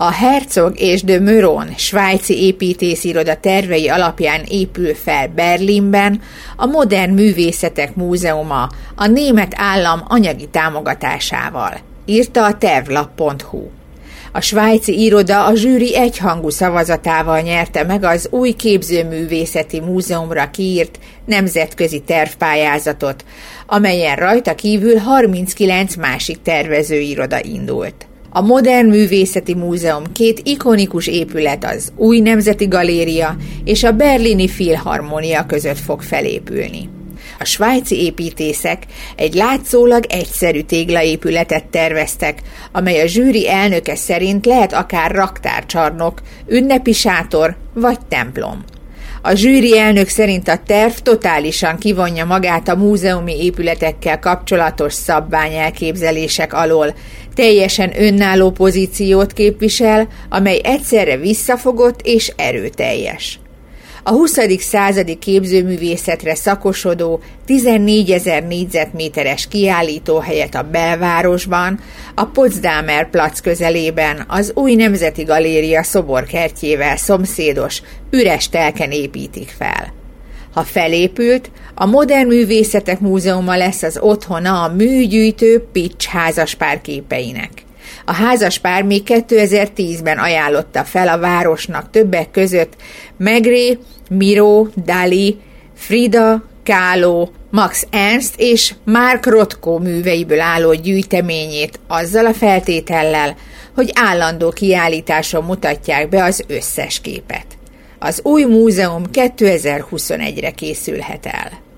A Herzog és de Meuron svájci építésziroda tervei alapján épül fel Berlinben a Modern Művészetek Múzeuma a német állam anyagi támogatásával, írta a tervlap.hu. A svájci iroda a zsűri egyhangú szavazatával nyerte meg az új képzőművészeti múzeumra kiírt nemzetközi tervpályázatot, amelyen rajta kívül 39 másik tervezőiroda indult. A Modern Művészeti Múzeum két ikonikus épület, az Új Nemzeti Galéria és a Berlini Filharmonia között fog felépülni. A svájci építészek egy látszólag egyszerű téglaépületet terveztek, amely a zsűri elnöke szerint lehet akár raktárcsarnok, ünnepi sátor vagy templom. A zsűri elnök szerint a terv totálisan kivonja magát a múzeumi épületekkel kapcsolatos szabványelképzelések alól, teljesen önálló pozíciót képvisel, amely egyszerre visszafogott és erőteljes. A 20. századi képzőművészetre szakosodó 14 000 négyzetméteres kiállítóhelyet a belvárosban, a Potsdamer Platz közelében az Új Nemzeti Galéria szoborkertjével szomszédos, üres telken építik fel. Ha felépült, a Modern Művészetek Múzeuma lesz az otthona a műgyűjtő Pitch házaspár képeinek. A házaspár még 2010-ben ajánlotta fel a városnak többek között Maigret, Miro, Dali, Frida Kahlo, Max Ernst és Mark Rothko műveiből álló gyűjteményét azzal a feltétellel, hogy állandó kiállításon mutatják be az összes képet. Az új múzeum 2021-re készülhet el.